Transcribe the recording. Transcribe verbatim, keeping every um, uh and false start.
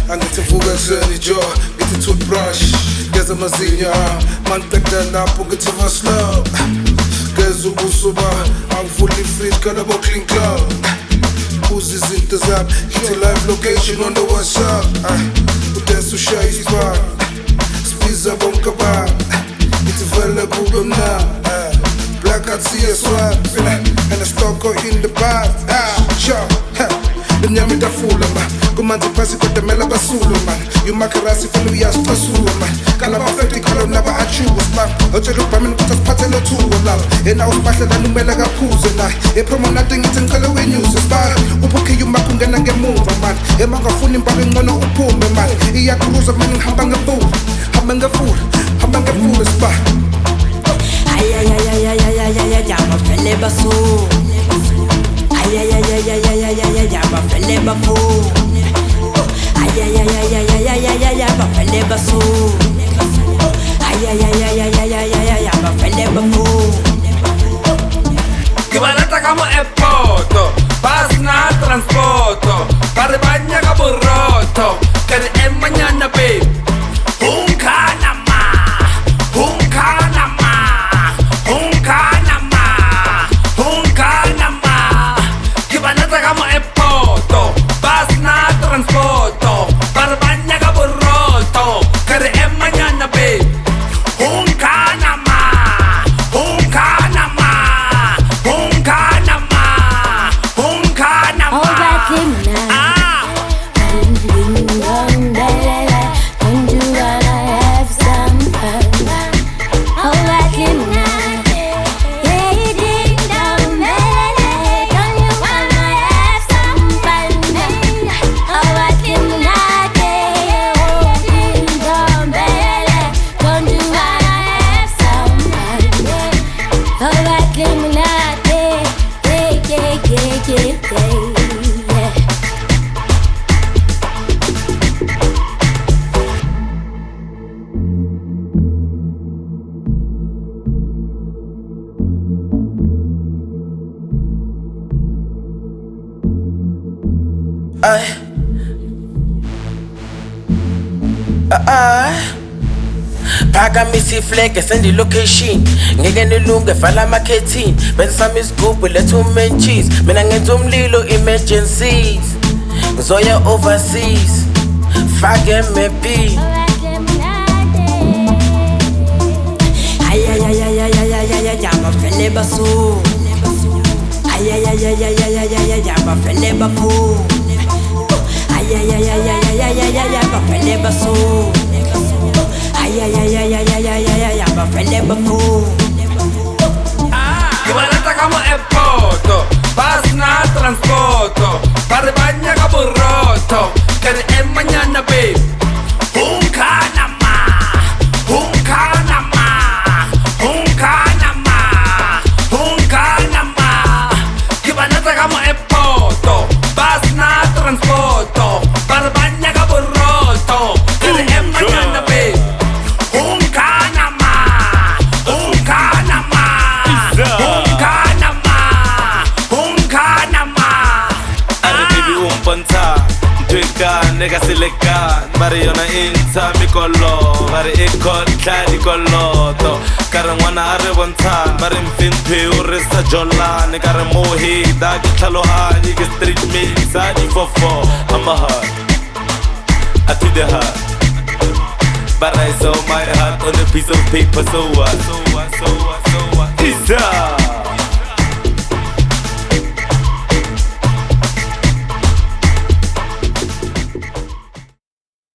angithi vuka ekuseni jo ngithi toothbrush geza amazinyo mangiqeda lapho ngithi vaslow geza ubuso bami angivula ifridge kanabo clean club buza izinto zami ngithi live location on the WhatsApp udance ushaya isibani sibiza bonke abantu ngithi vele kube mnandi Black out C S one, and a stalker in the bath. Ah, sure. The nyami da fula man. Kumanzi pasi kwa temela basulu man. You makarasi felu ya spasulu man. Kala mafeti kala naba achuwa man. Oche lupa minu kutas pate lo tuwa lala. Ena uspasha la numela ga kuze na. E promo na tingi tinkala we news spara. Upuke yu makunga na nge move man. E manga funi mbaga ngono upume man. Iya kuruza minu hambanga fool. Hambanga fool. Hambanga fool spa. Ay ay ay ay ay ay ay ay ya ma fele baso. Ay ay ay ay ay ay ay ay ya ma fele baso. Ay ay ay ay ay ay ay ay ay ya ma fele baso. Ay ay ay ay ay ay ay ay ya ma fele baso. Kibalata kamo epoto, pas na transporto, para baña ka burroto, kare e mañana babe. Un kanama, un kanama. Transporto, para baña ka burroto, kare e mañana babe. Un kanama, un kanama, un kanama, un kanama. All right, then now. Ah. Ding dong, da da da. Don't you wanna have some fun? All right, then now. Yeah, ding dong, da da da. Don't you wanna have some fun? All right, then now. Oh, ding dong, da da. Don't you wanna have some fun? All right, then now. Yeah, yeah, yeah, yeah, yeah. Ay, ay, phakamisa iflege send ilocation ngeke nilunge vala amakhethini benza sami isigubhu letha umentshisi mina ngenza umlilo emergencies ngizoya overseas fake maybe Ay ay ay ay ay ay ay ay ya ma fele baso. Ay ay ay ay ay ay ay ay ay ya ma fele baso. Ay ay ay ay ay ay ay ay ay ya ma fele baso. Ay ay ay ay ay ay ay ay ay ya ma fele baso. Kibalata kamo epoto, pas na transporto, para baña ka burroto, kare e mañana babe. Un kanama, un kanama, un kanama, un kanama. Kibalata kamo epoto, pas na transporto, para baña ka burroto, kare e mañana babe. Un kanama, un kanama, un kanama, un kanama. Are baby umponta, twika nega silekan, bari yona inta mi kolo, bari ikot kladi koloto. Kare ngwana are bonta, bari mfinti urisa jolani, kare mohi dagi thalohani, ke street mix adi fofo. I'm a heart, I to the heart, but I saw my heart on a piece of paper. So what? So what? So what? So what? Is that?